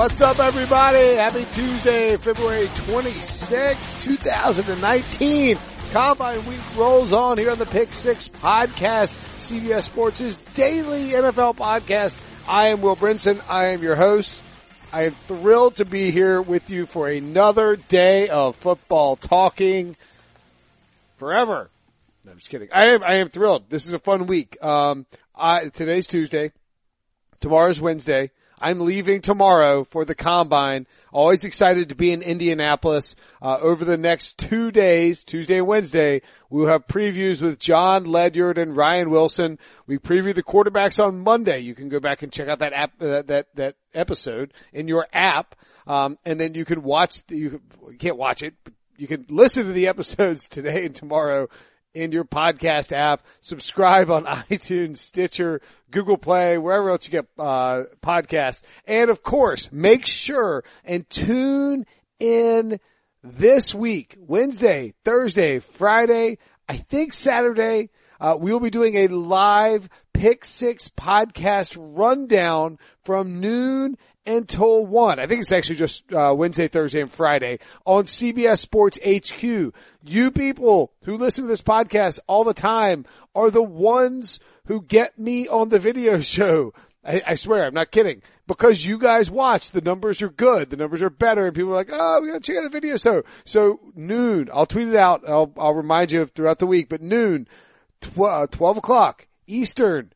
What's up, everybody? Happy Tuesday, February 26, 2019. Combine week rolls on here on the Pick Six podcast, CBS Sports' daily NFL podcast. I am Will Brinson. I am your host. I am thrilled to be here with you for another day of football talking forever. No, I'm just kidding. I am thrilled. This is a fun week. Today's Tuesday. Tomorrow's Wednesday. I'm leaving tomorrow for the Combine. Always excited to be in Indianapolis. Over the next 2 days, Tuesday and Wednesday, we will have previews with John Ledyard and Ryan Wilson. We preview the quarterbacks on Monday. You can go back and check out that app, that episode in your app. And then you can you can't watch it, but you can listen to the episodes today and tomorrow in your podcast app. Subscribe on iTunes, Stitcher, Google Play, wherever else you get podcasts. And of course, make sure and tune in this week, Wednesday, Thursday, Friday, I think Saturday. We will be doing a live Pick Six podcast rundown from noon until 1. I think it's actually just Wednesday, Thursday, and Friday on CBS Sports HQ. You people who listen to this podcast all the time are the ones who get me on the video show. I swear, I'm not kidding. Because you guys watch, the numbers are good, the numbers are better, and people are like, oh, we gotta check out the video. So noon, I'll tweet it out, I'll remind you throughout the week, but noon, 12 o'clock Eastern,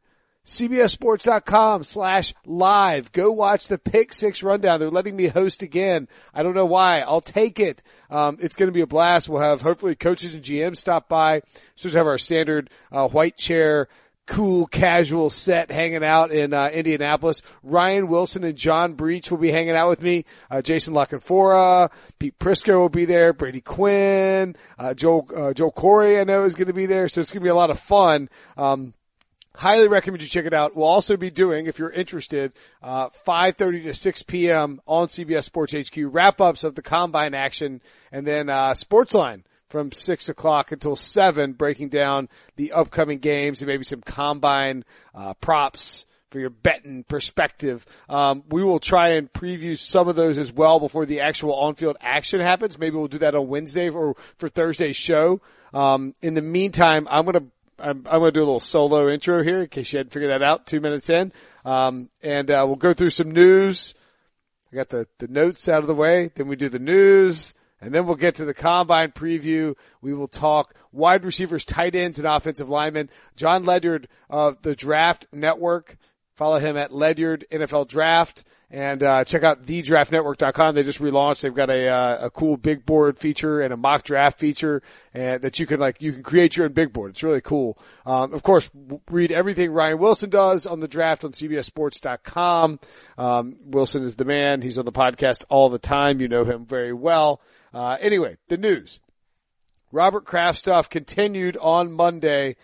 CBSSports.com/live. Go watch the Pick Six rundown. They're letting me host again. I don't know why. I'll take it. It's going to be a blast. We'll have hopefully coaches and GMs stop by. So we'll have our standard white chair, cool, casual set hanging out in Indianapolis. Ryan Wilson and John Breach will be hanging out with me. Jason Lockenfora, Pete Prisco will be there. Brady Quinn, Joel Corey I know is going to be there. So it's going to be a lot of fun. Highly recommend you check it out. We'll also be doing, if you're interested, 5:30 to 6 p.m. on CBS Sports HQ, wrap-ups of the Combine action, and then Sportsline from 6 o'clock until 7, breaking down the upcoming games and maybe some Combine props for your betting perspective. We will try and preview some of those as well before the actual on-field action happens. Maybe we'll do that on Wednesday or for Thursday's show. In the meantime, I'm going to do a little solo intro here in case you hadn't figured that out 2 minutes in. And we'll go through some news. I got the notes out of the way. Then we do the news, and then we'll get to the Combine preview. We will talk wide receivers, tight ends, and offensive linemen. John Ledyard of the Draft Network. Follow him at Ledyard NFL Draft. And check out thedraftnetwork.com. They just relaunched. They've got a cool big board feature and a mock draft feature, and that you can create your own big board. It's really cool. Of course, read everything Ryan Wilson does on the draft on CBSSports.com. Wilson is the man. He's on the podcast all the time. You know him very well. Anyway, the news. Robert Kraft stuff continued on Monday.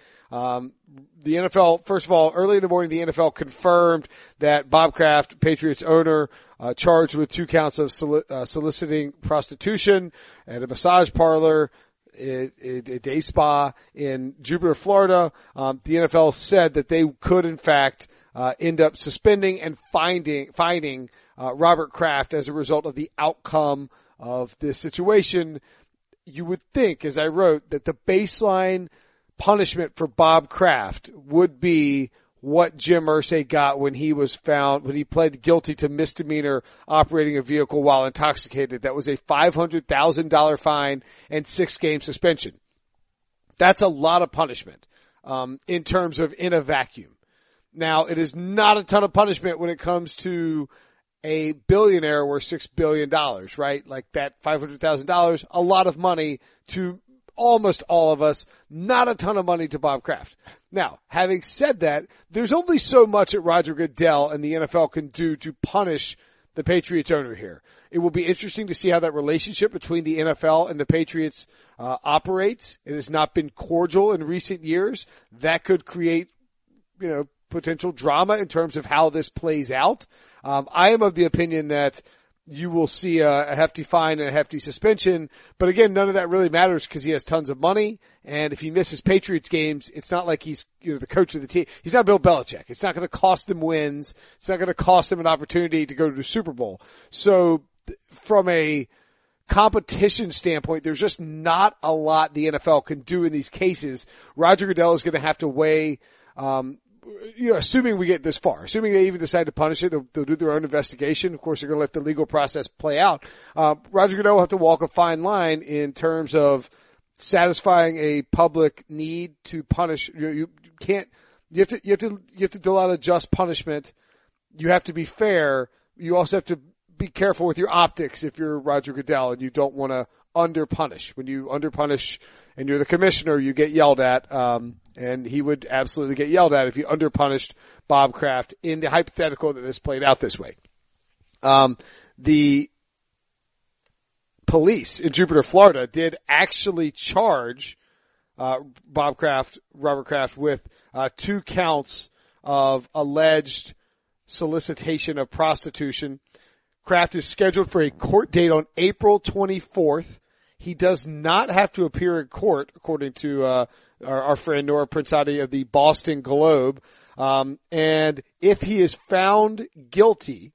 The NFL, first of all, early in the morning, the NFL confirmed that Bob Kraft, Patriots owner, charged with 2 counts of soliciting prostitution at a massage parlor, a day spa in Jupiter, Florida. The NFL said that they could, in fact, end up suspending and fining Robert Kraft as a result of the outcome of this situation. You would think, as I wrote, that the baseline punishment for Bob Kraft would be what Jim Irsay got when he pled guilty to misdemeanor operating a vehicle while intoxicated. That was a $500,000 fine and 6-game suspension. That's a lot of punishment, in terms of in a vacuum. Now, it is not a ton of punishment when it comes to a billionaire worth $6 billion, right? Like that $500,000, a lot of money to almost all of us, not a ton of money to Bob Kraft. Now, having said that, there's only so much that Roger Goodell and the NFL can do to punish the Patriots owner here. It will be interesting to see how that relationship between the NFL and the Patriots operates. It has not been cordial in recent years. That could create, potential drama in terms of how this plays out. I am of the opinion that you will see a hefty fine and a hefty suspension. But again, none of that really matters because he has tons of money. And if he misses Patriots games, it's not like he's, the coach of the team. He's not Bill Belichick. It's not going to cost them wins. It's not going to cost them an opportunity to go to the Super Bowl. So from a competition standpoint, there's just not a lot the NFL can do in these cases. Roger Goodell is going to have to weigh, assuming we get this far, assuming they even decide to punish it, they'll do their own investigation. Of course, they're going to let the legal process play out. Roger Goodell will have to walk a fine line in terms of satisfying a public need to punish. You have to dole out a just punishment. You have to be fair. You also have to be careful with your optics if you're Roger Goodell and you don't want to underpunish. When you underpunish and you're the commissioner, you get yelled at. And he would absolutely get yelled at if you underpunished Bob Kraft in the hypothetical that this played out this way. The police in Jupiter, Florida did actually charge, Robert Kraft with, 2 counts of alleged solicitation of prostitution. Kraft is scheduled for a court date on April 24th. He does not have to appear in court, according to, our friend Nora Prinsati of the Boston Globe. And if he is found guilty,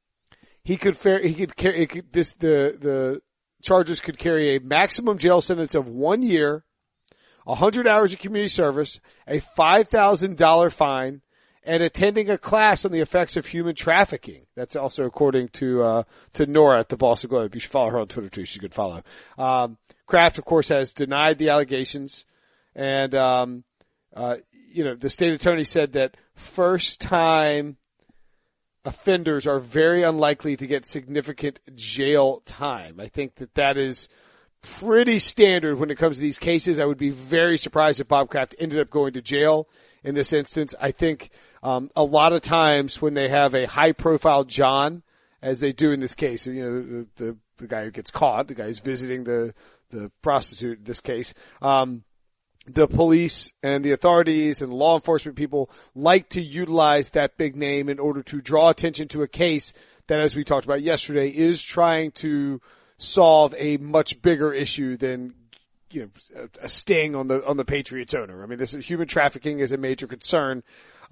the charges could carry a maximum jail sentence of 1 year, 100 hours of community service, a $5,000 fine, and attending a class on the effects of human trafficking. That's also according to Nora at the Boston Globe. You should follow her on Twitter too. She's a good follow. Kraft, of course, has denied the allegations. And, the state attorney said that first-time offenders are very unlikely to get significant jail time. I think that is pretty standard when it comes to these cases. I would be very surprised if Bob Kraft ended up going to jail in this instance. I think a lot of times when they have a high-profile John, as they do in this case, the guy who gets caught, the guy who's visiting the prostitute in this case, the police and the authorities and law enforcement people like to utilize that big name in order to draw attention to a case that, as we talked about yesterday, is trying to solve a much bigger issue than, a sting on the Patriots owner. I mean, human trafficking is a major concern,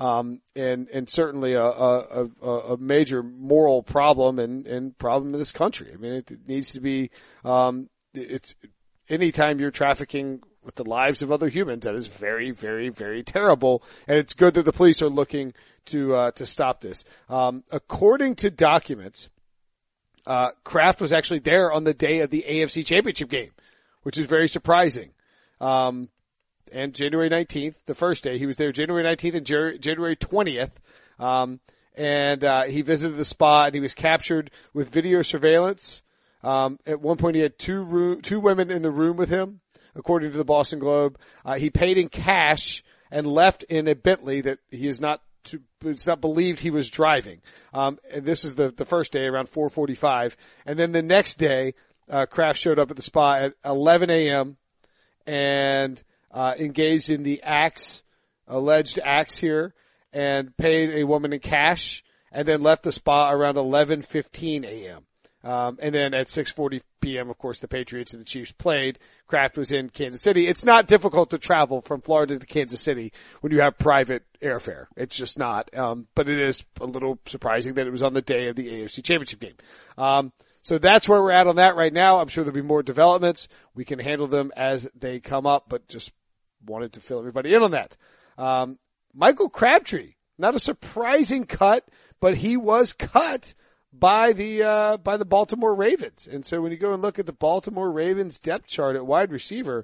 and certainly a major moral problem and problem in this country. I mean, it needs to be, it's anytime you're trafficking with the lives of other humans, that is very, very, very terrible. And it's good that the police are looking to stop this. According to documents, Kraft was actually there on the day of the AFC Championship game, which is very surprising. And January 19th, the first day, he was there January 19th and January 20th. And he visited the spa and he was captured with video surveillance. At one point he had two women in the room with him, according to the Boston Globe. He paid in cash and left in a Bentley that it's not believed he was driving. And this is the first day around 4:45. And then the next day, Kraft showed up at the spa at 11 a.m. and engaged in the alleged acts here, and paid a woman in cash, and then left the spa around 11:15 a.m. And then at 6:40 p.m., of course, the Patriots and the Chiefs played. Kraft was in Kansas City. It's not difficult to travel from Florida to Kansas City when you have private airfare. It's just not. But it is a little surprising that it was on the day of the AFC Championship game. So that's where we're at on that right now. I'm sure there'll be more developments. We can handle them as they come up, but just wanted to fill everybody in on that. Michael Crabtree, not a surprising cut, but he was cut by the Baltimore Ravens. And so when you go and look at the Baltimore Ravens depth chart at wide receiver,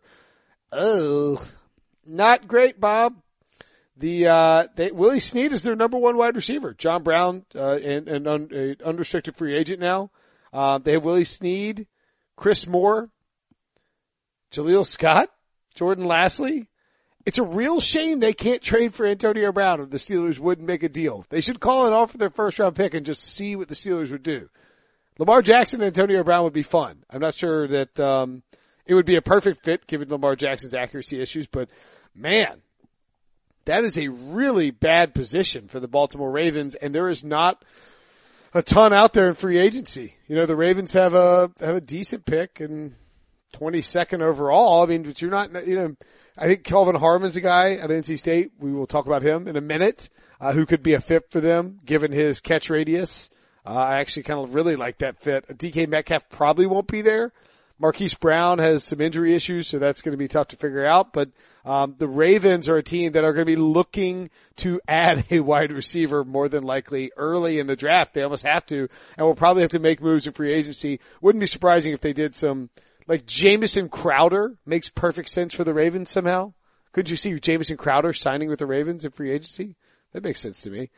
not great, Bob. Willie Snead is their number one wide receiver. John Brown, an unrestricted free agent now. They have Willie Snead, Chris Moore, Jaleel Scott, Jordan Lastly. It's a real shame they can't trade for Antonio Brown if the Steelers wouldn't make a deal. They should call and offer their first round pick and just see what the Steelers would do. Lamar Jackson and Antonio Brown would be fun. I'm not sure that it would be a perfect fit given Lamar Jackson's accuracy issues, but man, that is a really bad position for the Baltimore Ravens, and there is not a ton out there in free agency. You know, the Ravens have a decent pick and 22nd overall. I mean, but you're not, you know, I think Kelvin Harmon's a guy at NC State. We will talk about him in a minute, who could be a fit for them given his catch radius. I actually kind of really like that fit. DK Metcalf probably won't be there. Marquise Brown has some injury issues, so that's going to be tough to figure out. But the Ravens are a team that are going to be looking to add a wide receiver more than likely early in the draft. They almost have to, and will probably have to make moves in free agency. Wouldn't be surprising if they did some, like Jamison Crowder makes perfect sense for the Ravens somehow. Could you see Jamison Crowder signing with the Ravens in free agency? That makes sense to me.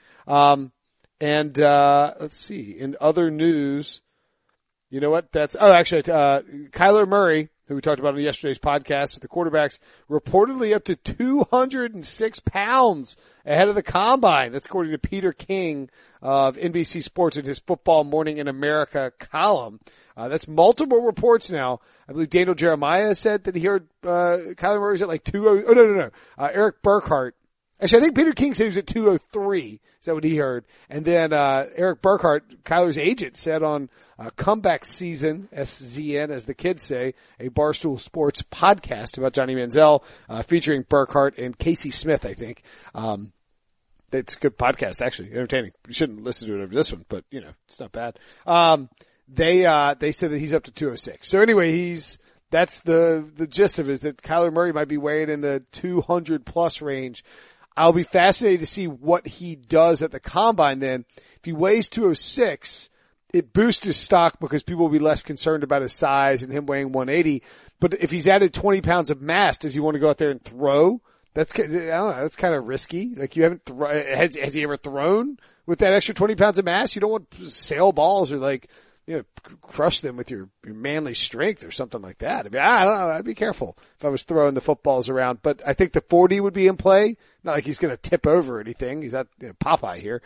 Let's see. In other news, you know what? Kyler Murray, who we talked about in yesterday's podcast with the quarterbacks, reportedly up to 206 pounds ahead of the combine. That's according to Peter King of NBC Sports in his Football Morning in America column. That's multiple reports now. I believe Daniel Jeremiah said that he heard, Kyler Murray's at like 200. Oh, no. Eric Burkhart. Actually, I think Peter King said he was at 203. Is that what he heard? And then, Eric Burkhart, Kyler's agent, said on Comeback Season, SZN, as the kids say, a Barstool Sports podcast about Johnny Manziel, featuring Burkhart and Casey Smith, I think. It's a good podcast, actually. Entertaining. You shouldn't listen to it over this one, but, you know, it's not bad. They said that he's up to 206. So anyway, that's the gist of it, is that Kyler Murray might be weighing in the 200 plus range. I'll be fascinated to see what he does at the combine then. If he weighs 206, it boosts his stock because people will be less concerned about his size and him weighing 180. But if he's added 20 pounds of mass, does he want to go out there and throw? I don't know, that's kind of risky. Like you haven't, has he ever thrown with that extra 20 pounds of mass? You don't want sail balls or like, you know, crush them with your manly strength or something like that. I mean, I don't know. I'd be careful if I was throwing the footballs around, but I think the 40 would be in play. Not like he's going to tip over or anything. He's not, you know, Popeye here.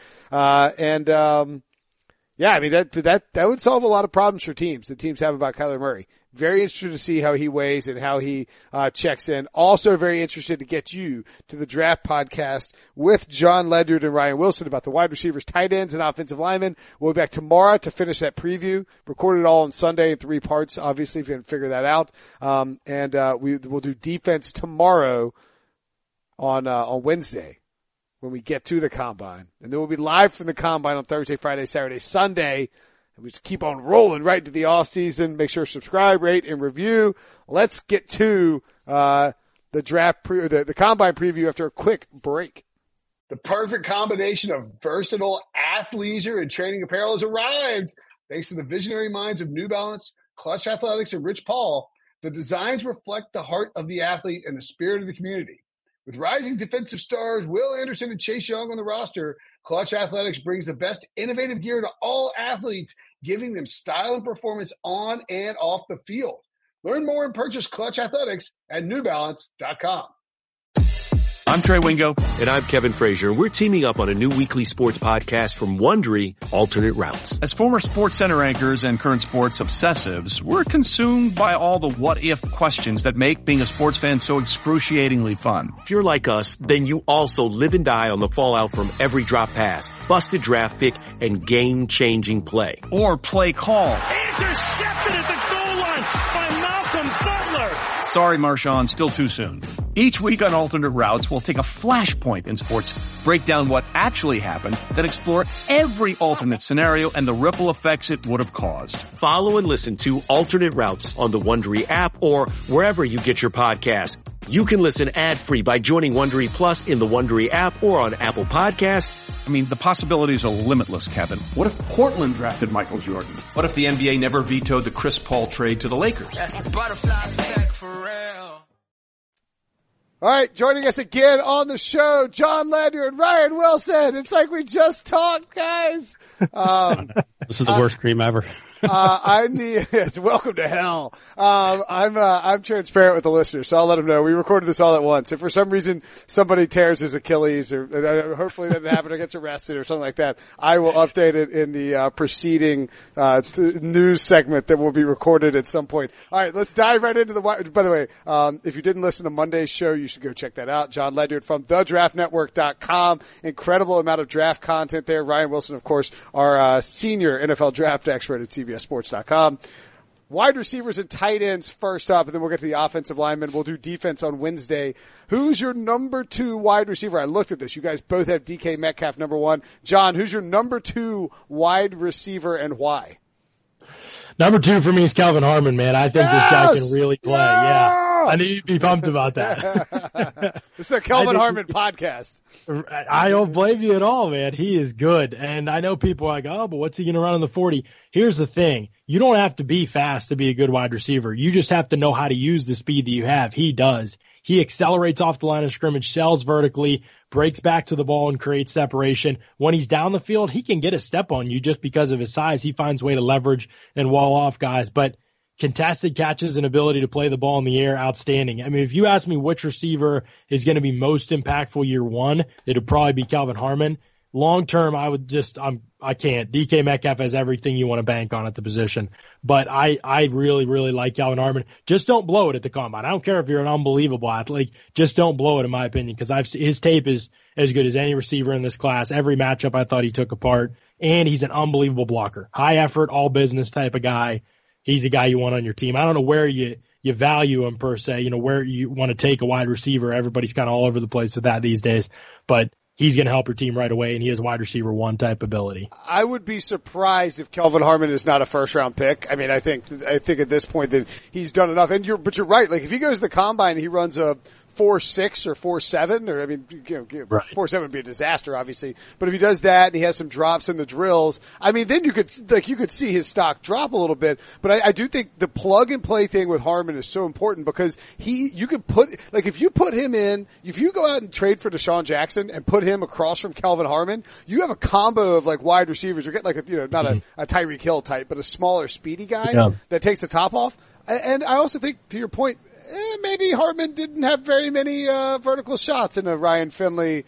Yeah, I mean, that would solve a lot of problems for teams that teams have about Kyler Murray. Very interested to see how he weighs and how he checks in. Also very interested to get you to the draft podcast with John Ledyard and Ryan Wilson about the wide receivers, tight ends, and offensive linemen. We'll be back tomorrow to finish that preview. Recorded all on Sunday in 3 parts, obviously, if you didn't figure that out. We'll do defense tomorrow on Wednesday when we get to the combine. And then we'll be live from the combine on Thursday, Friday, Saturday, Sunday. We just keep on rolling right into the off season. Make sure to subscribe, rate, and review. Let's get to the draft the combine preview after a quick break. The perfect combination of versatile athleisure and training apparel has arrived. Thanks to the visionary minds of New Balance, Clutch Athletics, and Rich Paul, the designs reflect the heart of the athlete and the spirit of the community. With rising defensive stars Will Anderson and Chase Young on the roster, Clutch Athletics brings the best innovative gear to all athletes, giving them style and performance on and off the field. Learn more and purchase Clutch Athletics at NewBalance.com. I'm Trey Wingo. And I'm Kevin Frazier. We're teaming up on a new weekly sports podcast from Wondery, Alternate Routes. As former SportsCenter anchors and current sports obsessives, we're consumed by all the what-if questions that make being a sports fan so excruciatingly fun. If you're like us, then you also live and die on the fallout from every drop pass, busted draft pick, and game-changing play. Or play call. Intercepted at the goal line by Malcolm Butler. Sorry, Marshawn, still too soon. Each week on Alternate Routes, we'll take a flashpoint in sports, break down what actually happened, then explore every alternate scenario and the ripple effects it would have caused. Follow and listen to Alternate Routes on the Wondery app or wherever you get your podcast. You can listen ad-free by joining Wondery Plus in the Wondery app or on Apple Podcasts. I mean, the possibilities are limitless, Kevin. What if Portland drafted Michael Jordan? What if the NBA never vetoed the Chris Paul trade to the Lakers? That's a butterfly effect for real. All right, joining us again on the show, John Ledyard and Ryan Wilson. It's like we just talked, guys. This is the worst cream ever. Welcome to hell. I'm transparent with the listeners, so I'll let them know. We recorded this all at once. If for some reason somebody tears his Achilles or hopefully that doesn't happen or gets arrested or something like that, I will update it in the preceding news segment that will be recorded at some point. All right, let's dive right into by the way, if you didn't listen to Monday's show, you should go check that out. John Ledyard from thedraftnetwork.com. Incredible amount of draft content there. Ryan Wilson, of course, our senior NFL draft expert at CBSSports.com. Wide receivers and tight ends first up, and then we'll get to the offensive linemen. We'll do defense on Wednesday. Who's your number 2 wide receiver? I looked at this. You guys both have DK Metcalf number 1. John, who's your number 2 wide receiver and why? Number 2 for me is Kelvin Harmon, man. I think this guy can really play. Yeah. I need to be pumped about that. It's a Kelvin Harmon podcast. I don't blame you at all, man. He is good. And I know people are like, oh, but what's he going to run in the 40? Here's the thing. You don't have to be fast to be a good wide receiver. You just have to know how to use the speed that you have. He does. He accelerates off the line of scrimmage, sells vertically, breaks back to the ball and creates separation. When he's down the field, he can get a step on you just because of his size. He finds a way to leverage and wall off guys. But contested catches and ability to play the ball in the air, outstanding. I mean, if you ask me which receiver is going to be most impactful year one, it would probably be Kelvin Harmon. Long term, I can't. DK Metcalf has everything you want to bank on at the position. But I really, really like Kelvin Harmon. Just don't blow it at the combine. I don't care if you're an unbelievable athlete. Just don't blow it, in my opinion, because his tape is as good as any receiver in this class. Every matchup I thought he took apart. And he's an unbelievable blocker. High effort, all business type of guy. He's a guy you want on your team. I don't know where you value him per se, where you want to take a wide receiver. Everybody's kind of all over the place with that these days, but he's going to help your team right away, and he has wide receiver 1 type ability. I would be surprised if Kelvin Harmon is not a first round pick. I mean, I think at this point that he's done enough. And but you're right. Like if he goes to the combine and he runs a 4.6 or 4.7, or I mean, right. 4.7 would be a disaster, obviously. But if he does that and he has some drops in the drills, I mean, then you could see his stock drop a little bit. But I do think the plug and play thing with Harmon is so important because you could if you put him in, if you go out and trade for Deshaun Jackson and put him across from Kelvin Harmon, you have a combo of like wide receivers. You get like not a Tyreek Hill type, but a smaller, speedy guy that takes the top off. And I also think, to your point, maybe Hartman didn't have very many vertical shots in a Ryan Finley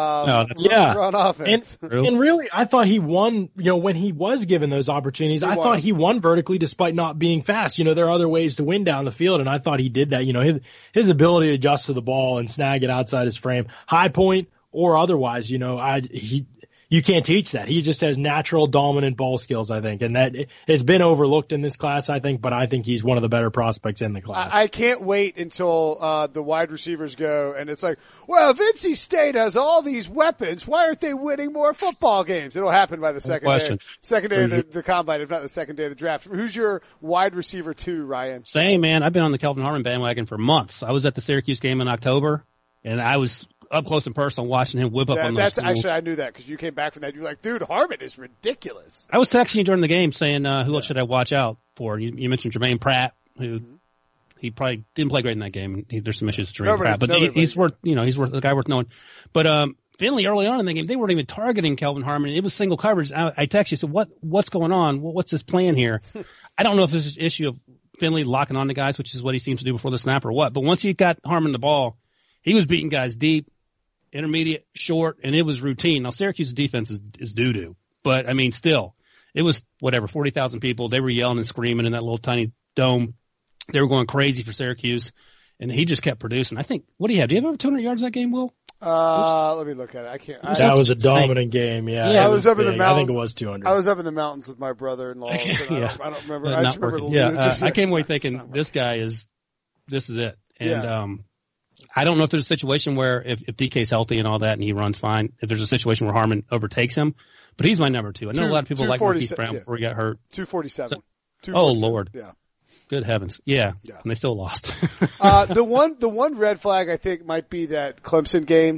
run offense. And really, I thought he won, when he was given those opportunities, I thought he won vertically despite not being fast. There are other ways to win down the field, and I thought he did that. His ability to adjust to the ball and snag it outside his frame, high point or otherwise, you can't teach that. He just has natural dominant ball skills, I think, and that it's been overlooked in this class, I think, but I think he's one of the better prospects in the class. I can't wait until the wide receivers go, and it's like, well, if NC State has all these weapons, why aren't they winning more football games? It'll happen by the second day of the combine, if not the second day of the draft. Who's your wide receiver 2, Ryan? Same, man. I've been on the Kelvin Harmon bandwagon for months. I was at the Syracuse game in October, and I was up close and personal watching him whip up on those. Actually, I knew that because you came back from that. You're like, dude, Harmon is ridiculous. I was texting you during the game saying, who else should I watch out for? You mentioned Jermaine Pratt, who he probably didn't play great in that game. There's some issues with Jermaine Pratt, but he's worth a guy worth knowing. But Finley early on in the game, they weren't even targeting Kelvin Harmon. It was single coverage. I texted you, said, what's going on? What's his plan here? I don't know if this is an issue of Finley locking on to guys, which is what he seems to do before the snap or what. But once he got Harmon the ball, he was beating guys deep, intermediate, short, and it was routine. Now, Syracuse's defense is doo-doo. But, I mean, still, it was, 40,000 people. They were yelling and screaming in that little tiny dome. They were going crazy for Syracuse, and he just kept producing. I think, what do you have? Do you have over 200 yards that game, Will? Let me look at it. I can't. That was a dominant game, yeah. I was up in the mountains. I think it was 200. I was up in the mountains with my brother-in-law. Yeah. I don't remember. I just remember I came away thinking, this is it. And, I don't know if there's a situation where if DK's healthy and all that and he runs fine, if there's a situation where Harmon overtakes him, but he's my number 2. I know a lot of people like Marquise Brown before he got hurt. 247. Oh, Lord. Yeah. Good heavens. Yeah. And they still lost. The one red flag I think might be that Clemson game.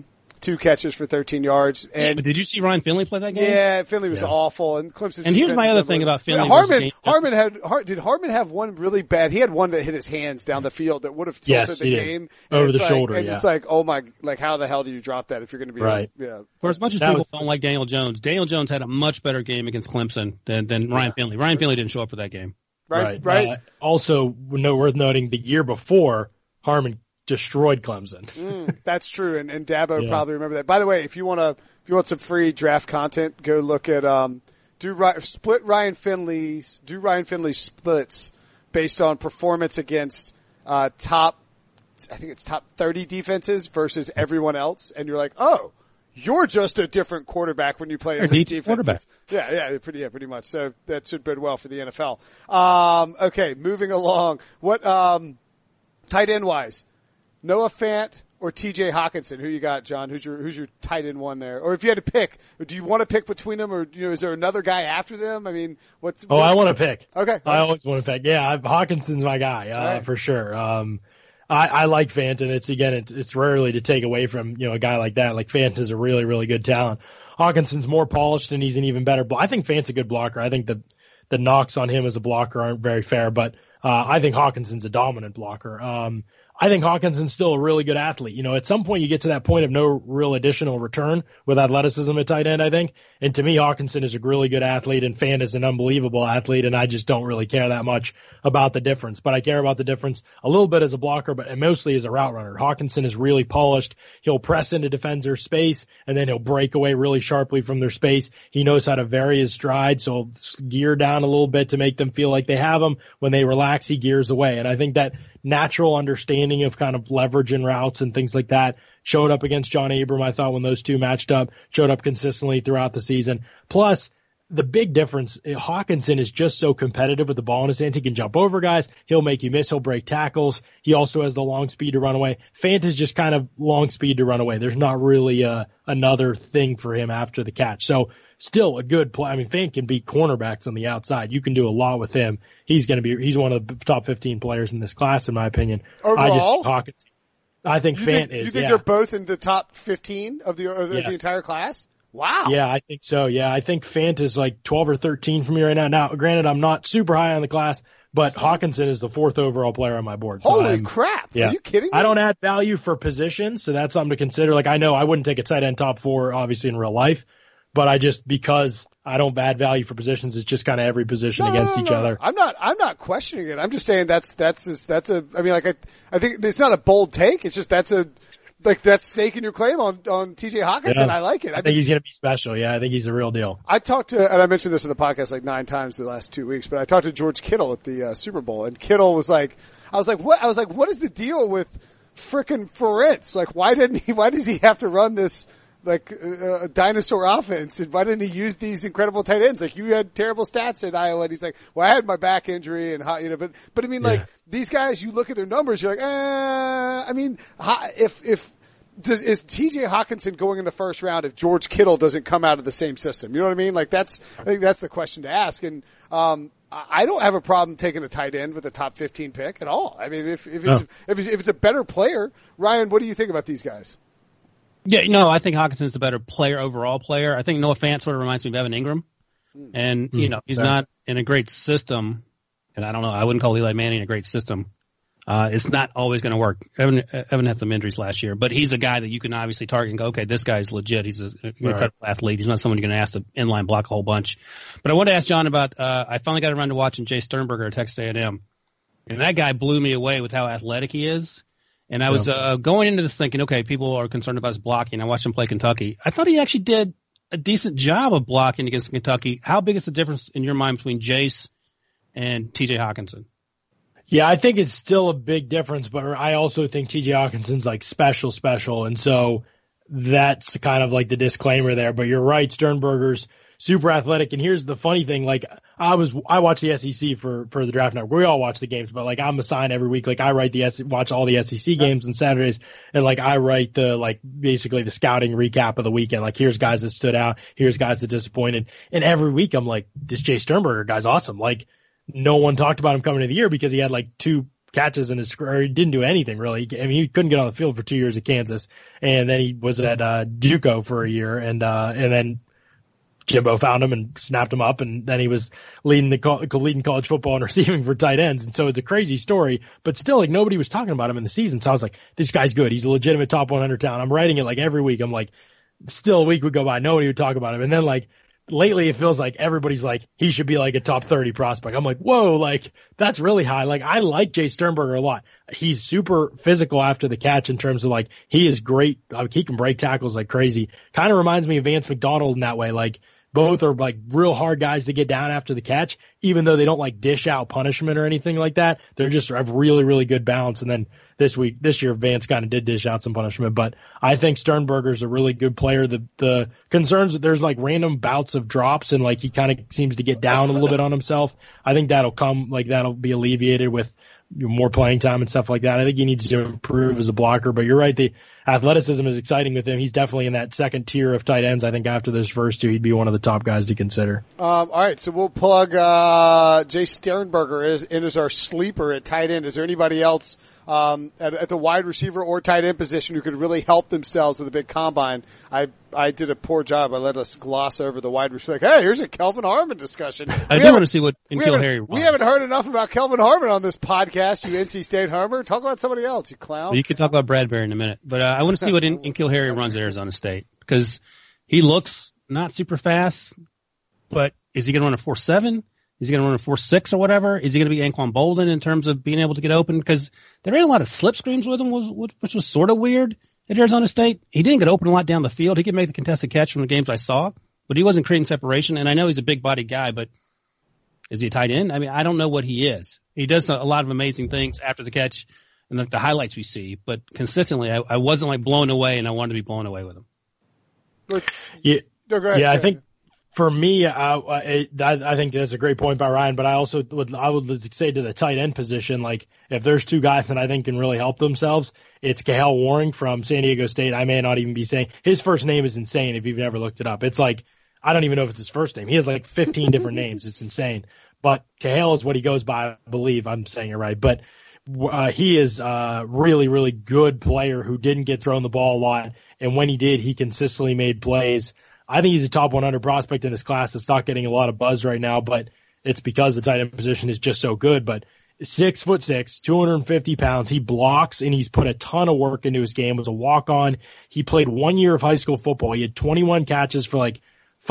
2 catches for 13 yards. And but did you see Ryan Finley play that game? Yeah, Finley was awful, and Clemson's. And here's my other thing about Finley. Did Harmon have one really bad? He had one that hit his hands down the field that would have tilted the game over the shoulder. And it's like, oh my, like how the hell do you drop that if you're going to be right? For as much as people don't like Daniel Jones had a much better game against Clemson than Ryan Finley. Ryan Finley didn't show up for that game. Right. Also, worth noting, the year before, Harmon destroyed Clemson. That's true, and Dabo probably remember that. By the way, if you want some free draft content, go look at do Ryan Finley's splits based on performance against top 30 defenses versus everyone else, and you're like, oh, you're just a different quarterback when you play elite defenses. Quarterback. Yeah, pretty much. So that should bode well for the NFL. Okay, moving along. What tight end wise? Noah Fant or TJ Hawkinson? Who you got, John? Who's your tight end one there? Or if you had to pick, do you want to pick between them, or is there another guy after them? I mean, I want to pick. Okay, I always want to pick. Yeah, Hawkinson's my guy for sure. I like Fant, and it's rarely to take away from a guy like that. Like Fant is a really, really good talent. Hawkinson's more polished, and he's an even better. I think Fant's a good blocker. I think the knocks on him as a blocker aren't very fair, but I think Hawkinson's a dominant blocker. I think Hawkinson's still a really good athlete. At some point you get to that point of no real additional return with athleticism at tight end, I think. And to me, Hawkinson is a really good athlete and Fant is an unbelievable athlete, and I just don't really care that much about the difference. But I care about the difference a little bit as a blocker, but mostly as a route runner. Hawkinson is really polished. He'll press into defender space, and then he'll break away really sharply from their space. He knows how to vary his stride, so he'll gear down a little bit to make them feel like they have him. When they relax, he gears away. And I think that natural understanding of kind of leverage and routes and things like that showed up against John Abram. I thought when those two matched up, showed up consistently throughout the season. Plus, the big difference, Hawkinson is just so competitive with the ball in his hands. He can jump over guys. He'll make you miss. He'll break tackles. He also has the long speed to run away. Fant is just kind of long speed to run away. There's not really another thing for him after the catch. So still a good play. I mean, Fant can beat cornerbacks on the outside. You can do a lot with him. He's one of the top 15 players in this class, in my opinion. Overall? Hawkinson. I think Fant is. You think they're both in the top 15 of the entire class? Wow. Yeah, I think so. Yeah, I think Fant is like 12 or 13 for me right now. Now, granted, I'm not super high on the class, but Hawkinson is the 4th overall player on my board. Holy crap. Yeah. Are you kidding me? I don't add value for positions, so that's something to consider. Like, I know I wouldn't take a tight end top 4, obviously, in real life, but because I don't add value for positions, it's just kind of every position against each other. I'm not questioning it. I'm just saying I think it's not a bold take. It's just that's staking your claim on TJ Hawkinson. Yeah. I like it. I think he's going to be special. Yeah, I think he's the real deal. I talked to, and I mentioned this in the podcast like 9 times the last 2 weeks, but I talked to George Kittle at the Super Bowl, and Kittle was like, what is the deal with frickin' Ferentz? Like, why does he have to run this a dinosaur offense, and why didn't he use these incredible tight ends? Like, you had terrible stats at Iowa, and he's like, well, I had my back injury, and but I mean, like, these guys, you look at their numbers, you're like, I mean, is TJ Hawkinson going in the first round if George Kittle doesn't come out of the same system? You know what I mean? Like, I think that's the question to ask. And, I don't have a problem taking a tight end with a top 15 pick at all. I mean, if it's a better player, Ryan, what do you think about these guys? Yeah, I think Hawkinson's the better overall player. I think Noah Fant sort of reminds me of Evan Ingram. And, he's not in a great system. And I don't know, I wouldn't call Eli Manning a great system. It's not always going to work. Evan had some injuries last year, but he's a guy that you can obviously target and go, okay, this guy's legit. He's an incredible athlete. He's not someone you're going to ask to inline block a whole bunch. But I want to ask John about, I finally got around to watching Jay Sternberger at Texas A&M. And that guy blew me away with how athletic he is. And I was going into this thinking, okay, people are concerned about his blocking. I watched him play Kentucky. I thought he actually did a decent job of blocking against Kentucky. How big is the difference in your mind between Jace and TJ Hawkinson? Yeah, I think it's still a big difference, but I also think TJ Hawkinson's like special. And so that's kind of like the disclaimer there. But you're right, Sternberger's super athletic. And here's the funny thing, like I watch the SEC for the Draft Network. We all watch the games, but like I'm assigned every week. Like I watch all the SEC games on Saturdays, and like I write basically the scouting recap of the weekend. Like here's guys that stood out, here's guys that disappointed. And every week I'm like, this Jay Sternberger guy's awesome. Like no one talked about him coming into the year because he had like 2 catches in his career. He didn't do anything really. I mean, he couldn't get on the field for 2 years at Kansas, and then he was at JUCO for a year, and then Jimbo found him and snapped him up, and then he was leading college football and receiving for tight ends. And so it's a crazy story, but still, like, nobody was talking about him in the season. So I was like, this guy's good. He's a legitimate top 100 talent. I'm writing it like every week. I'm like, still a week would go by, nobody would talk about him. And then like lately it feels like everybody's like, he should be like a top 30 prospect. I'm like, whoa, like that's really high. Like I like Jay Sternberger a lot. He's super physical after the catch in terms of like, he is great. He can break tackles like crazy. Kind of reminds me of Vance McDonald in that way. Like, both are like real hard guys to get down after the catch, even though they don't like dish out punishment or anything like that. They're just have really, really good balance. And then this year, Vance kind of did dish out some punishment, but I think Sternberger's a really good player. The concerns that there's like random bouts of drops and like he kind of seems to get down a little bit on himself. I think that'll be alleviated with more playing time and stuff like that. I think he needs to improve as a blocker, but you're right. The athleticism is exciting with him. He's definitely in that second tier of tight ends. I think after those first two, he'd be one of the top guys to consider. All right. So we'll plug, Jay Sternberger as our sleeper at tight end. Is there anybody else, at the wide receiver or tight end position who could really help themselves with a big combine? I did a poor job. I let us gloss over the wide receiver. Like, hey, here's a Kelvin Harmon discussion. I do want to see what N'Keal Harry wants. We haven't heard enough about Kelvin Harmon on this podcast, you NC State homer. Talk about somebody else, you clown. Well, you can talk about Bradbury in a minute. But I want to see what N'Keal Harry runs at Arizona State. Because he looks not super fast, but is he going to run a 4.7? Is he going to run a 4.6 or whatever? Is he going to be Anquan Bolden in terms of being able to get open? Because there ain't a lot of slip screens with him, which was sort of weird at Arizona State. He didn't get open a lot down the field. He could make the contested catch from the games I saw, but he wasn't creating separation. And I know he's a big body guy, but is he a tight end? I mean, I don't know what he is. He does a lot of amazing things after the catch and the highlights we see, but consistently I wasn't like blown away, and I wanted to be blown away with him. Yeah, no, go ahead. Yeah, I think for me, I think that's a great point by Ryan, but I would say to the tight end position, like if there's two guys that I think can really help themselves, it's Kahale Warring from San Diego State. I may not even be saying his first name is insane if you've never looked it up. It's like, I don't even know if it's his first name. He has like 15 different names. It's insane. But Kahale is what he goes by, I believe I'm saying it right. But he is a really, really good player who didn't get thrown the ball a lot. And when he did, he consistently made plays. I think he's a top 100 prospect in his class. It's not getting a lot of buzz right now, but it's because the tight end position is just so good. But 6'6", 250 pounds. He blocks, and he's put a ton of work into his game. Was a walk-on. He played 1 year of high school football. He had 21 catches for like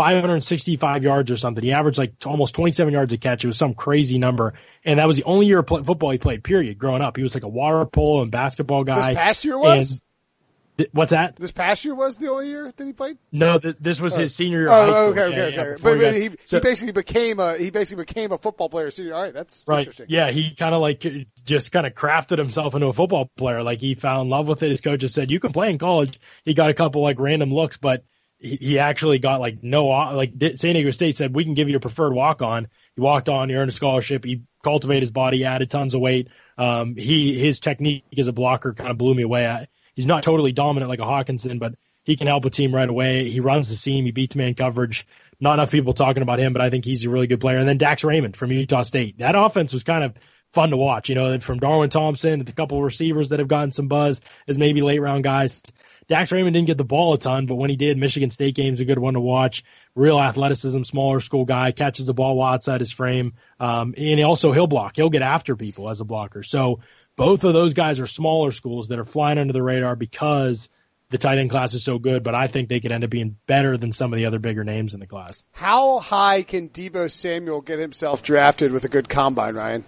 565 yards or something. He averaged like almost 27 yards a catch. It was some crazy number. And that was the only year of football he played, period, growing up. He was like a water polo and basketball guy. This past year was? What's that? This past year was the only year that he played? No, this was his senior year of high school. Okay. Yeah, but he basically became a football player. So, all right, that's right. Interesting. Yeah, he kind of like just kind of crafted himself into a football player. Like he fell in love with it. His coach just said, "You can play in college." He got a couple like random looks, but he actually got like San Diego State said, "We can give you a preferred walk on." He walked on. He earned a scholarship. He cultivated his body, added tons of weight. His technique as a blocker kind of blew me away. He's not totally dominant like a Hawkinson, but he can help a team right away. He runs the seam. He beats man coverage. Not enough people talking about him, but I think he's a really good player. And then Dax Raymond from Utah State. That offense was kind of fun to watch. You know, from Darwin Thompson to the couple of receivers that have gotten some buzz as maybe late round guys. Dax Raymond didn't get the ball a ton, but when he did, Michigan State game's a good one to watch. Real athleticism, smaller school guy, catches the ball well outside his frame. And he'll block. He'll get after people as a blocker. So both of those guys are smaller schools that are flying under the radar because the tight end class is so good, but I think they could end up being better than some of the other bigger names in the class. How high can Deebo Samuel get himself drafted with a good combine, Ryan?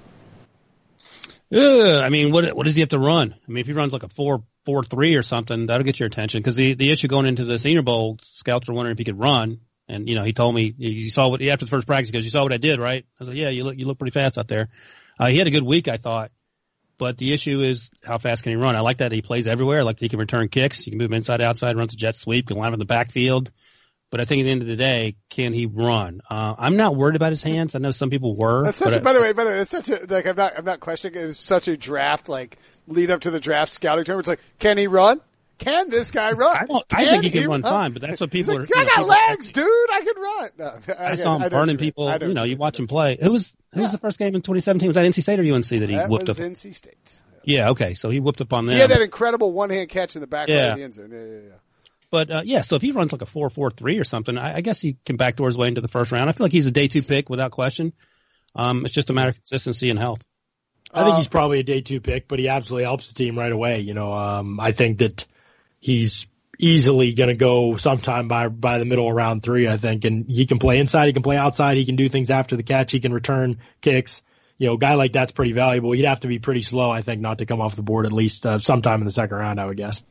I mean, what does he have to run? I mean, if he runs like a 4.43 or something, that'll get your attention. Because the issue going into the Senior Bowl, scouts were wondering if he could run. And, you know, he told me, he saw what, after the first practice, he goes, "You saw what I did, right?" I was like, "Yeah, you look pretty fast out there." He had a good week, I thought. But the issue is, how fast can he run? I like that he plays everywhere. I like that he can return kicks. You can move him inside, outside, runs a jet sweep, can line up in the backfield. But I think at the end of the day, can he run? I'm not worried about his hands. I know some people were. That's such by the way, it's such a, like, I'm not questioning it. It's such a draft, like, lead up to the draft scouting term. It's like, can he run? Can this guy run? I think he can run fine, but that's what people are. I got legs, dude. I can run. No, I saw him burning people. You watch him play. Who was the first game in 2017? Was that NC State or UNC that he whooped up? That was NC State. Yeah, okay. So he whooped up on them. He had that incredible one-hand catch in the back right of the end zone. Yeah. But, so if he runs like a 4.43 or something, I guess he can backdoor his way into the first round. I feel like he's a day 2 pick without question. It's just a matter of consistency and health. I think he's probably a day 2 pick, but he absolutely helps the team right away. I think that he's easily going to go sometime by the middle of round 3, I think. And he can play inside. He can play outside. He can do things after the catch. He can return kicks. A guy like that's pretty valuable. He'd have to be pretty slow, I think, not to come off the board at least sometime in the second round, I would guess.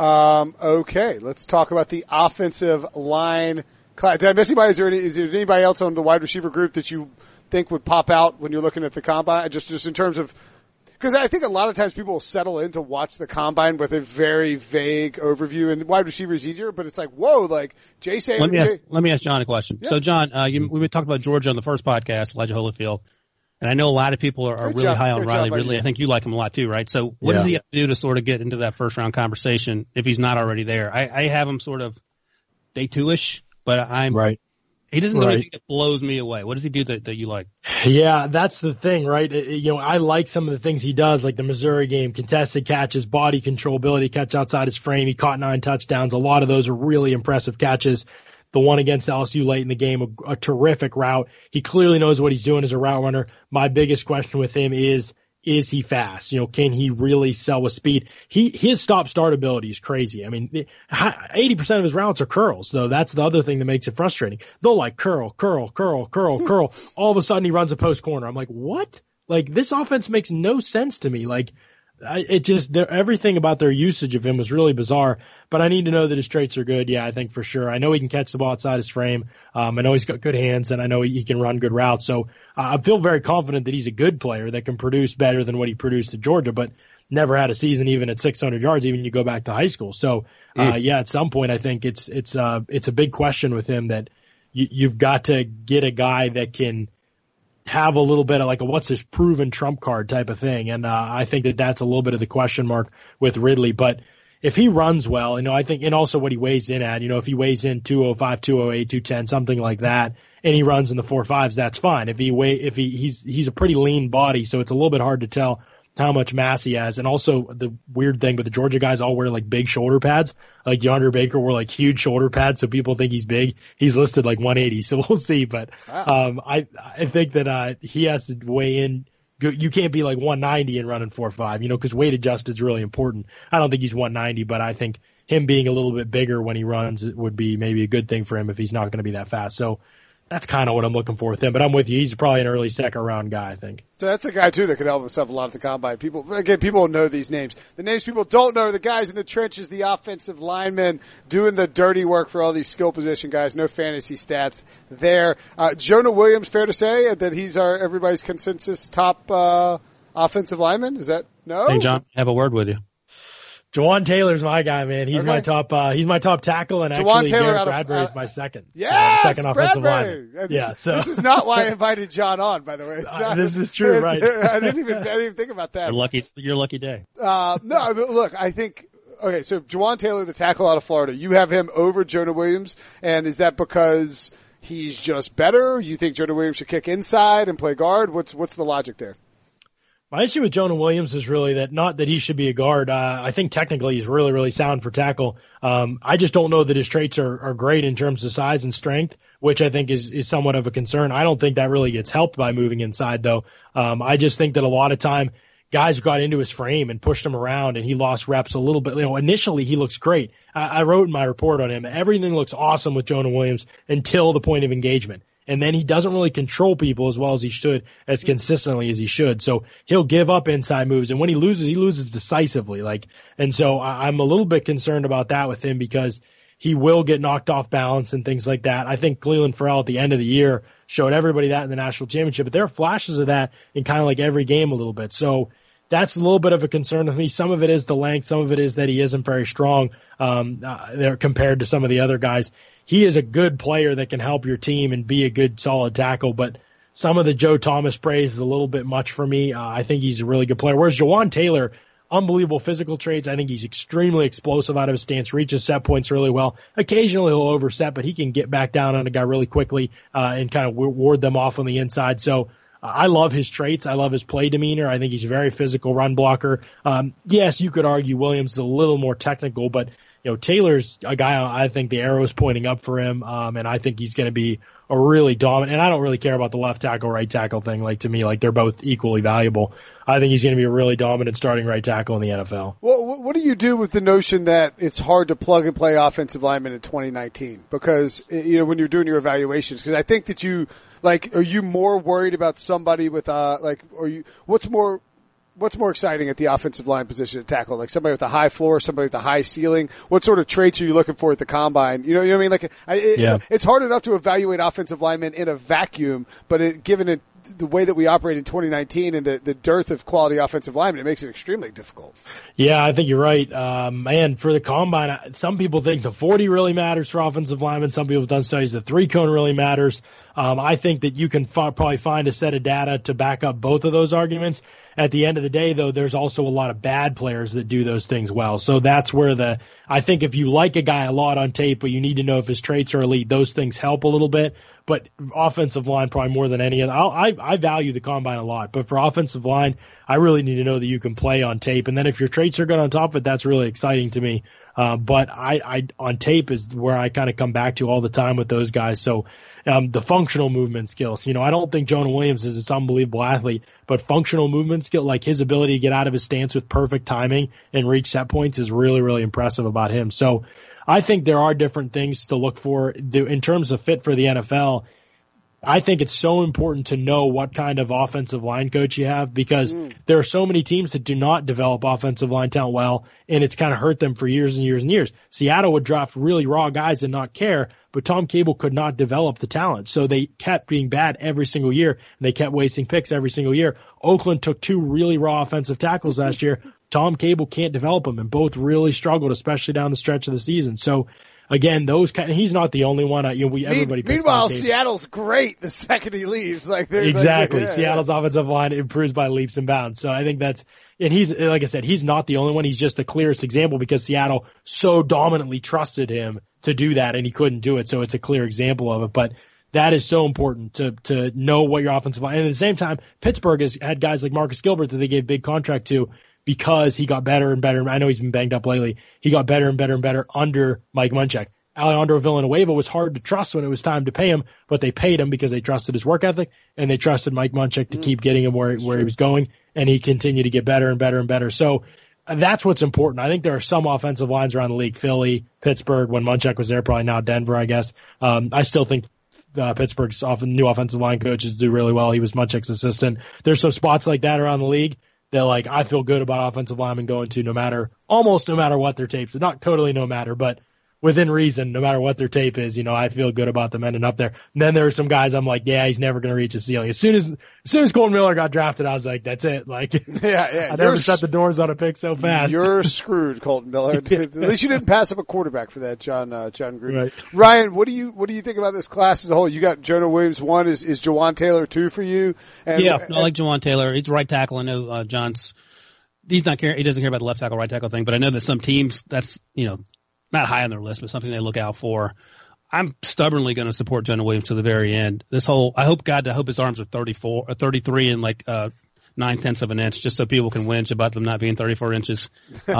Okay, let's talk about the offensive line. Did I miss anybody? Is there anybody else on the wide receiver group that you think would pop out when you're looking at the combine? Just in terms of, because I think a lot of times people will settle in to watch the combine with a very vague overview, and wide receiver is easier, but it's like, whoa, like Jason. Let me ask John a question. Yeah. So John, we talked about Georgia on the first podcast, Elijah Holyfield. And I know a lot of people are really high on Riley Ridley. I think you like him a lot too, right? So what does he have to do to sort of get into that first round conversation if he's not already there? I have him sort of day 2-ish, but I'm right. He doesn't do anything that blows me away. What does he do that you like? Yeah, that's the thing, right? I like some of the things he does, like the Missouri game, contested catches, body control, ability to catch outside his frame. He caught 9 touchdowns. A lot of those are really impressive catches. The one against LSU late in the game, a terrific route. He clearly knows what he's doing as a route runner. My biggest question with him is he fast? Can he really sell with speed? His stop-start ability is crazy. I mean, 80% of his routes are curls, though. That's the other thing that makes it frustrating. They'll like curl. All of a sudden he runs a post corner. I'm like, what? Like, this offense makes no sense to me. Like, everything about their usage of him was really bizarre, but I need to know that his traits are good. Yeah, I think for sure. I know he can catch the ball outside his frame. I know he's got good hands, and I know he can run good routes. So I feel very confident that he's a good player that can produce better than what he produced at Georgia, but never had a season even at 600 yards, even you go back to high school. So, at some point, I think it's a big question with him that you've got to get a guy that can have a little bit of like what's his proven trump card type of thing. And I think that's a little bit of the question mark with Ridley. But if he runs well, I think, and also what he weighs in at, if he weighs in 205, 208, 210, something like that, and he runs in the 4.5s, that's fine. He's a pretty lean body, so it's a little bit hard to tell how much mass he has. And also the weird thing, but the Georgia guys all wear like big shoulder pads. Like DeAndre Baker wore like huge shoulder pads, so people think he's big. He's listed like 180, so we'll see. But I think that he has to weigh in. You can't be like 190 and running 4.5, because weight adjusted is really important. I don't think he's 190, but I think him being a little bit bigger when he runs would be maybe a good thing for him if he's not going to be that fast. So that's kind of what I'm looking for with him. But I'm with you. He's probably an early second round guy, I think. So that's a guy, too, that could help himself a lot at the combine. People don't know these names. The names people don't know are the guys in the trenches, the offensive linemen doing the dirty work for all these skill position guys. No fantasy stats there. Jonah Williams, fair to say that he's everybody's consensus top offensive lineman? Is that no? Hey, John, I have a word with you. Jawan Taylor's my guy, man. He's my top tackle, and Jawan actually Taylor Garrett Bradbury is my second. Yes, second offensive lineman. So this is not why I invited John on, by the way. This is true, right? I didn't even think about that. Your lucky day. No, but look, I think. Okay, so Jawan Taylor, the tackle out of Florida, you have him over Jonah Williams, and is that because he's just better? You think Jonah Williams should kick inside and play guard? What's the logic there? My issue with Jonah Williams is really that not that he should be a guard. I think technically he's really, really sound for tackle. I just don't know that his traits are great in terms of size and strength, which I think is somewhat of a concern. I don't think that really gets helped by moving inside, though. I just think that a lot of time guys got into his frame and pushed him around, and he lost reps a little bit. Initially he looks great. I wrote in my report on him, everything looks awesome with Jonah Williams until the point of engagement. And then he doesn't really control people as well as he should, as consistently as he should. So he'll give up inside moves. And when he loses decisively. And so I'm a little bit concerned about that with him because he will get knocked off balance and things like that. I think Clelin Ferrell at the end of the year showed everybody that in the national championship, but there are flashes of that in kind of like every game a little bit. So that's a little bit of a concern with me. Some of it is the length. Some of it is that he isn't very strong, there compared to some of the other guys. He is a good player that can help your team and be a good solid tackle, but some of the Joe Thomas praise is a little bit much for me. I think he's a really good player. Whereas Jawan Taylor, unbelievable physical traits. I think he's extremely explosive out of his stance, reaches set points really well. Occasionally he'll overset, but he can get back down on a guy really quickly, and kind of ward them off on the inside. So I love his traits. I love his play demeanor. I think he's a very physical run blocker. Yes, you could argue Williams is a little more technical, but Taylor's a guy I think the arrow's pointing up for him, and I think he's going to be a really dominant. And I don't really care about the left tackle, right tackle thing. Like, to me, like, they're both equally valuable. I think he's going to be a really dominant starting right tackle in the NFL. Well, what do you do with the notion that it's hard to plug and play offensive linemen in 2019? Because, when you're doing your evaluations, because I think that are you more worried about somebody with, what's more exciting at the offensive line position at tackle? Like somebody with a high floor, somebody with a high ceiling? What sort of traits are you looking for at the combine? You know what I mean? Like, it's hard enough to evaluate offensive linemen in a vacuum, but given the way that we operate in 2019 and the dearth of quality offensive linemen, it makes it extremely difficult. Yeah, I think you're right. Man, for the combine, some people think the 40 really matters for offensive linemen. Some people have done studies the 3-cone really matters. I think that you can probably find a set of data to back up both of those arguments. At the end of the day, though, there's also a lot of bad players that do those things well. So that's where I think if you like a guy a lot on tape, but you need to know if his traits are elite, those things help a little bit. But offensive line probably more than any other. I value the combine a lot, but for offensive line, I really need to know that you can play on tape. And then if your traits are good on top of it, that's really exciting to me. But I on tape is where I kind of come back to all the time with those guys. So the functional movement skills. I don't think Jonah Williams is this unbelievable athlete, but functional movement skill, like his ability to get out of his stance with perfect timing and reach set points, is really, really impressive about him. So I think there are different things to look for in terms of fit for the NFL. I think it's so important to know what kind of offensive line coach you have, because there are so many teams that do not develop offensive line talent well, and it's kind of hurt them for years and years and years. Seattle would draft really raw guys and not care, but Tom Cable could not develop the talent. So they kept being bad every single year, and they kept wasting picks every single year. Oakland took 2 really raw offensive tackles last year. Tom Cable can't develop them, and both really struggled, especially down the stretch of the season. So again, he's not the only one. Everybody. Meanwhile, Seattle's great the second he leaves. Exactly. Seattle's offensive line improves by leaps and bounds. So I think and he's, like I said, he's not the only one. He's just the clearest example because Seattle so dominantly trusted him to do that, and he couldn't do it. So it's a clear example of it. But that is so important to know what your offensive line. And at the same time, Pittsburgh has had guys like Marcus Gilbert that they gave big contract to, because he got better and better. I know he's been banged up lately. He got better and better and better under Mike Munchak. Alejandro Villanueva was hard to trust when it was time to pay him, but they paid him because they trusted his work ethic, and they trusted Mike Munchak to keep getting him where he was going, and he continued to get better and better and better. So that's what's important. I think there are some offensive lines around the league, Philly, Pittsburgh, when Munchak was there, probably now Denver, I guess. I still think Pittsburgh's new offensive line coaches do really well. He was Munchak's assistant. There's some spots like that around the league that, like, I feel good about offensive linemen going to almost no matter what their tapes. Not totally no matter, but within reason, no matter what their tape is, I feel good about them ending up there. And then there are some guys I'm like, yeah, he's never going to reach a ceiling. As soon as Colton Miller got drafted, I was like, that's it. Like, yeah. I never shut the doors on a pick so fast. You're screwed, Colton Miller. At least you didn't pass up a quarterback for that, John Gruden. Right. Ryan, what do you think about this class as a whole? You got Jonah Williams 1. Is Jawan Taylor 2 for you? I like Jawan Taylor. He's right tackle. I know John's. He doesn't care about the left tackle, right tackle thing, but I know that some teams that's not high on their list, but something they look out for. I'm stubbornly going to support Jonah Williams to the very end. I hope his arms are 33 and like 9/10 of an inch, just so people can whinge about them not being 34 inches.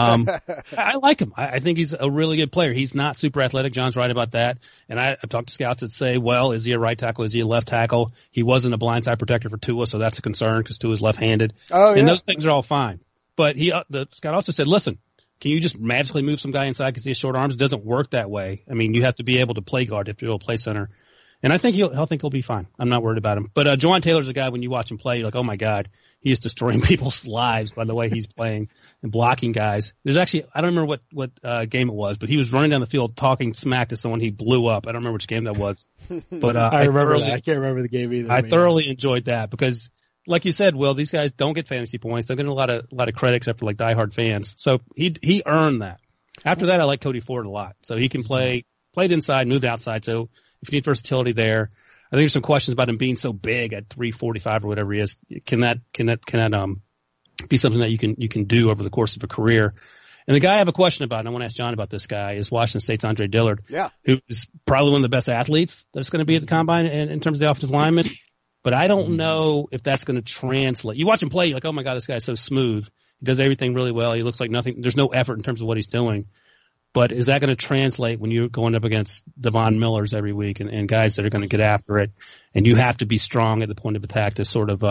I like him. I think he's a really good player. He's not super athletic. John's right about that. And I've talked to scouts that say, well, is he a right tackle? Is he a left tackle? He wasn't a blindside protector for Tua, so that's a concern because Tua's left-handed. Oh, yeah. And those things are all fine. But the scout also said, listen, can you just magically move some guy inside because he has short arms? It doesn't work that way. I mean, you have to be able to play guard, you have to be able to play center. And I think he'll be fine. I'm not worried about him. But Jawan Taylor's a guy, when you watch him play, you're like, oh my God, he is destroying people's lives by the way he's playing and blocking guys. There's actually, I don't remember what game it was, but he was running down the field talking smack to someone he blew up. I don't remember which game that was. But I remember that. I can't remember the game either. I thoroughly enjoyed that because, like you said, Will, these guys don't get fantasy points. Don't get a lot of credit except for like diehard fans. So he earned that. After that, I like Cody Ford a lot. So he can played inside, moved outside. So if you need versatility there, I think there's some questions about him being so big at 345 or whatever he is. Can that be something that you can do over the course of a career. And the guy I have a question about, and I want to ask John about this guy, is Washington State's Andre Dillard, who is probably one of the best athletes that's going to be at the combine in terms of the offensive lineman. But I don't know if that's going to translate. You watch him play, you're like, oh my God, this guy's so smooth. He does everything really well. He looks like nothing. There's no effort in terms of what he's doing. But is that going to translate when you're going up against Devon Millers every week and guys that are going to get after it? And you have to be strong at the point of attack to sort of,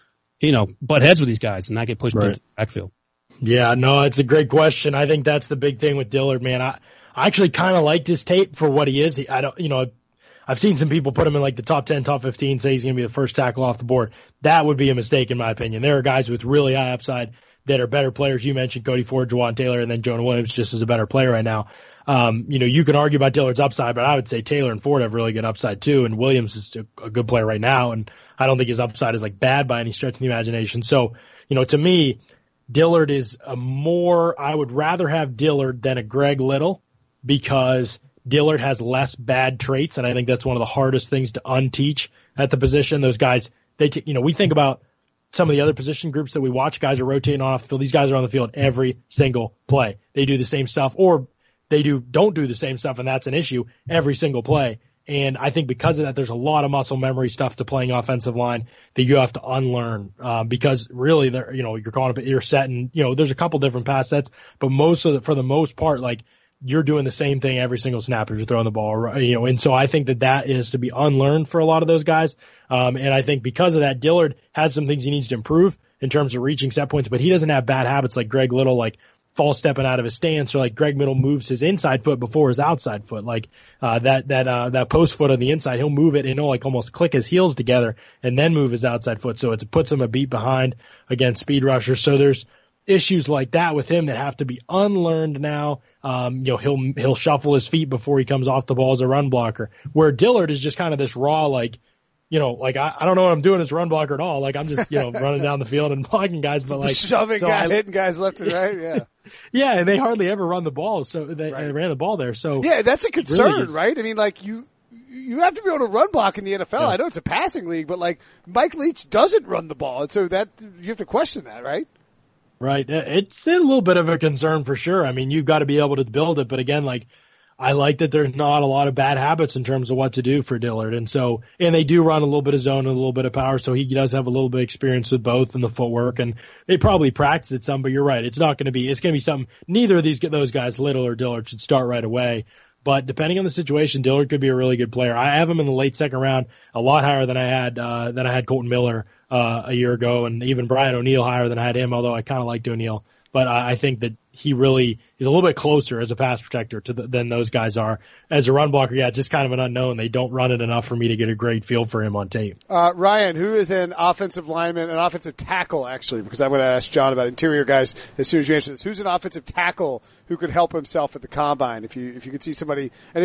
butt heads with these guys and not get pushed into the backfield. Yeah, no, it's a great question. I think that's the big thing with Dillard, man. I actually kind of liked his tape for what he is. I've seen some people put him in like the top 10, top 15, say he's going to be the first tackle off the board. That would be a mistake in my opinion. There are guys with really high upside that are better players. You mentioned Cody Ford, Jawan Taylor, and then Jonah Williams just as a better player right now. You can argue about Dillard's upside, but I would say Taylor and Ford have really good upside too, and Williams is a good player right now, and I don't think his upside is like bad by any stretch of the imagination. So, to me, Dillard is I would rather have Dillard than a Greg Little because Dillard has less bad traits, and I think that's one of the hardest things to unteach at the position. Those guys, we think about some of the other position groups that we watch, guys are rotating off the field. These guys are on the field every single play. They do the same stuff, or they don't do the same stuff, and that's an issue every single play. And I think because of that, there's a lot of muscle memory stuff to playing offensive line that you have to unlearn, because really you're calling up, you're setting, there's a couple different pass sets, but for the most part, like, you're doing the same thing every single snap as you're throwing the ball, and so I think that is to be unlearned for a lot of those guys. And I think because of that, Dillard has some things he needs to improve in terms of reaching set points, but he doesn't have bad habits like Greg Little, like false stepping out of his stance, or like Greg Little moves his inside foot before his outside foot, like that post foot on the inside, he'll move it and he'll like almost click his heels together and then move his outside foot, so it puts him a beat behind against speed rushers. So there's issues like that with him that have to be unlearned now. He'll shuffle his feet before he comes off the ball as a run blocker, where Dillard is just kind of this raw, I don't know what I'm doing as a run blocker at all. Like, I'm just, running down the field and blocking guys, but like shoving guys, hitting guys left and right. Yeah. Yeah. And they hardly ever run the ball. So they ran the ball there. So yeah, that's a concern, really right? I mean, like you have to be able to run block in the NFL. Yeah. I know it's a passing league, but like Mike Leach doesn't run the ball. And so that you have to question that, right? Right. It's a little bit of a concern for sure. I mean, you've got to be able to build it. But again, like, I like that there's not a lot of bad habits in terms of what to do for Dillard. And they do run a little bit of zone and a little bit of power. So he does have a little bit of experience with both and the footwork, and they probably practice it some, but you're right. It's going to be something. Neither of those guys, Little or Dillard, should start right away. But depending on the situation, Dillard could be a really good player. I have him in the late second round, a lot higher than I had Colton Miller a year ago, and even Brian O'Neill higher than I had him, although I kind of liked O'Neill. But I think that he really is a little bit closer as a pass protector than those guys are. As a run blocker, yeah, it's just kind of an unknown. They don't run it enough for me to get a great feel for him on tape. Ryan, who is an offensive lineman, an offensive tackle, actually, because I'm going to ask John about interior guys as soon as you answer this. Who's an offensive tackle who could help himself at the combine? If you could see somebody, and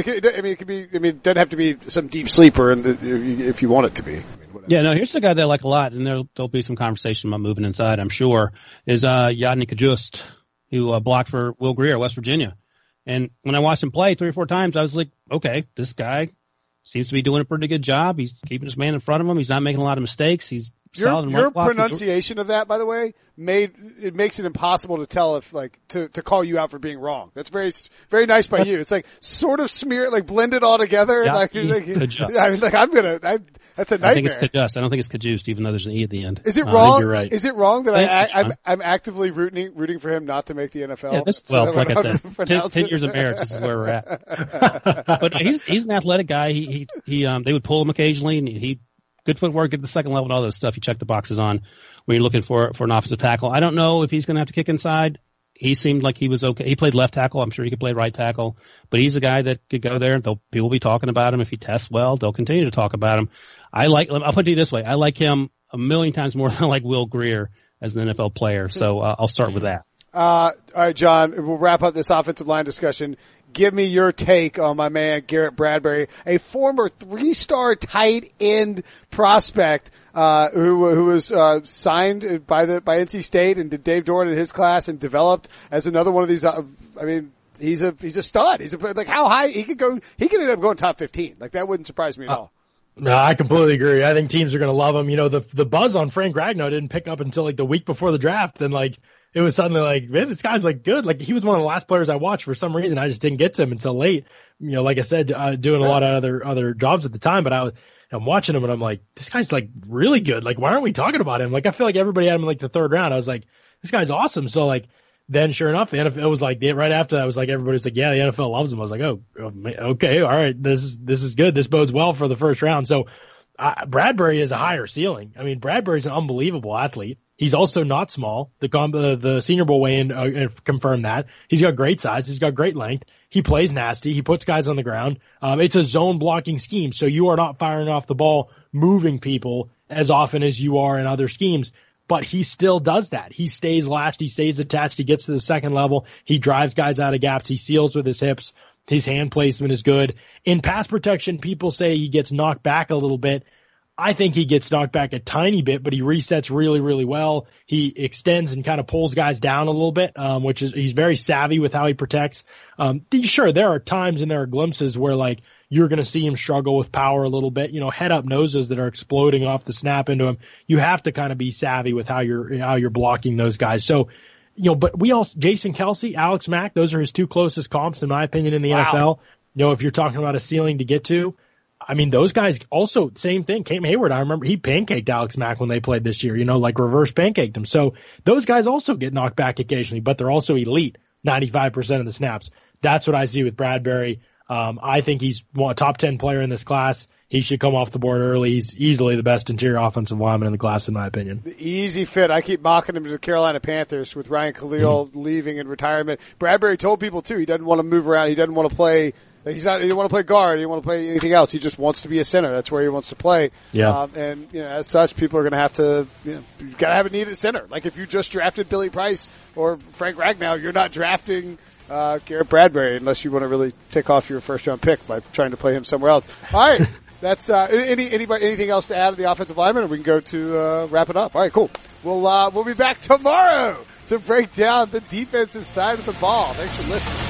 it doesn't have to be some deep sleeper, and if you want it to be. Yeah, no, here's the guy that I like a lot, and there'll be some conversation about moving inside, I'm sure, is Yadni Kajust, who blocked for Will Grier, West Virginia. And when I watched him play 3 or 4 times, I was like, okay, this guy seems to be doing a pretty good job. He's keeping his man in front of him. He's not making a lot of mistakes. He's solid in your pronunciation of that, by the way, makes it impossible to tell if to call you out for being wrong. That's very, very nice by you. It's like sort of blend it all together. Yeah, that's a nightmare. I think it's Kajust. I don't think it's Kajust, even though there's an E at the end. Is it wrong? You're right. Is it wrong that I'm actively rooting for him not to make the NFL? Yeah, like I said, 10 years of marriage, this is where we're at. But he's an athletic guy. He they would pull him occasionally, and he good footwork, get the second level, and all those stuff. You check the boxes on when you're looking for an offensive tackle. I don't know if he's going to have to kick inside. He seemed like he was okay. He played left tackle. I'm sure he could play right tackle. But he's a guy that could go there. People will be talking about him. If he tests well, they'll continue to talk about him. I'll put it this way. I like him a million times more than I like Will Grier as an NFL player. So I'll start with that. All right, John, we'll wrap up this offensive line discussion. Give me your take on my man, Garrett Bradbury, a former 3-star tight end prospect, who was, signed by NC State and did Dave Doran in his class and developed as another one of these, he's a stud. How high he could go, he could end up going top 15. Like, that wouldn't surprise me at all. No, I completely agree. I think teams are going to love him. You know, the buzz on Frank Ragnow didn't pick up until like the week before the draft. And like, it was suddenly like, man, this guy's like good. Like he was one of the last players I watched for some reason. I just didn't get to him until late. You know, like I said, doing a lot of other jobs at the time, but I'm watching him and I'm like, this guy's like really good. Like, why aren't we talking about him? Like, I feel like everybody had him in like the third round. I was like, this guy's awesome. So like, then sure enough, the NFL was like, right after that was like, everybody's like, yeah, the NFL loves him. I was like, oh, okay. All right. This is good. This bodes well for the first round. So, Bradbury is a higher ceiling. I mean, Bradbury's an unbelievable athlete. He's also not small. The Senior Bowl weigh-in confirmed that. He's got great size. He's got great length. He plays nasty. He puts guys on the ground. It's a zone blocking scheme, so you are not firing off the ball, moving people as often as you are in other schemes. But he still does that. He stays latched. He stays attached. He gets to the second level. He drives guys out of gaps. He seals with his hips. His hand placement is good. In pass protection, people say he gets knocked back a little bit. I think he gets knocked back a tiny bit, but he resets really, really well. He extends and kind of pulls guys down a little bit, which is, he's very savvy with how he protects. Sure, there are times and there are glimpses where like you're going to see him struggle with power a little bit, you know, head up noses that are exploding off the snap into him. You have to kind of be savvy with how you're blocking those guys. So, you know, but Jason Kelce, Alex Mack, those are his two closest comps, in my opinion, in the NFL. You know, if you're talking about a ceiling to get to, I mean, those guys also, same thing. Cam Hayward, I remember he pancaked Alex Mack when they played this year, you know, like reverse pancaked him. So those guys also get knocked back occasionally, but they're also elite 95% of the snaps. That's what I see with Bradbury. I think he's a top 10 player in this class. He should come off the board early. He's easily the best interior offensive lineman in the class, in my opinion. The easy fit. I keep mocking him to the Carolina Panthers with Ryan Khalil leaving in retirement. Bradbury told people too he doesn't want to move around. He doesn't want to play. He didn't want to play guard. He didn't want to play anything else. He just wants to be a center. That's where he wants to play. Yeah. And you know, as such, people are going to have to. You know, you got to have a need at center. Like if you just drafted Billy Price or Frank Ragnow, you're not drafting Garrett Bradbury unless you want to really tick off your first round pick by trying to play him somewhere else. All right. That's anything else to add to the offensive lineman, or we can go to wrap it up. All right, cool. We'll be back tomorrow to break down the defensive side of the ball. Thanks for listening.